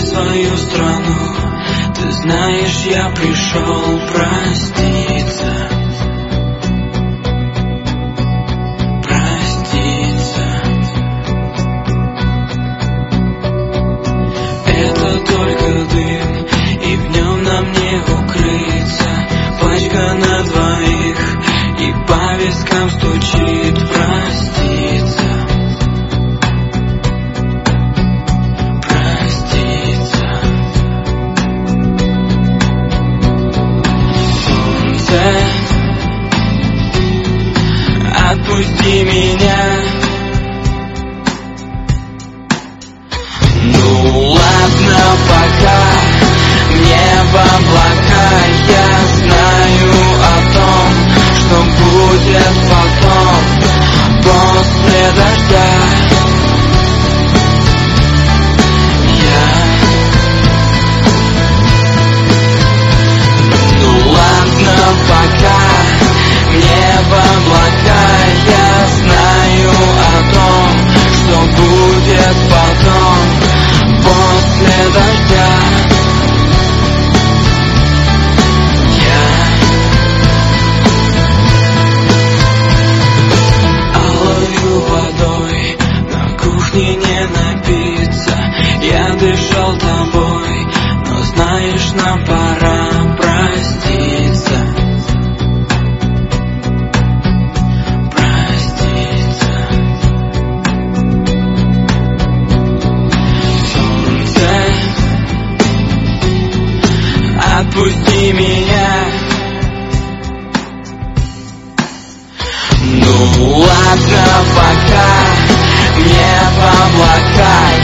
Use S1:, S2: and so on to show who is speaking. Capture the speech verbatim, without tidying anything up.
S1: свою страну. Ты знаешь, я пришел проститься. Проститься. Это только дым, и в нем нам не укрыться. Пачка на двоих, и по вискам стучит проститься. Отпусти меня. Ну ладно, пока небо облака. Я знаю о том, что будет потом, после дождя. Я Ну ладно, пока небо облака. Я знаю о том, что будет потом, после дождя. Я алою водой на кухне не напиться. Я дышал тобой, но знаешь, нам пора проститься. Отпусти меня. Ну ладно, пока небо облака.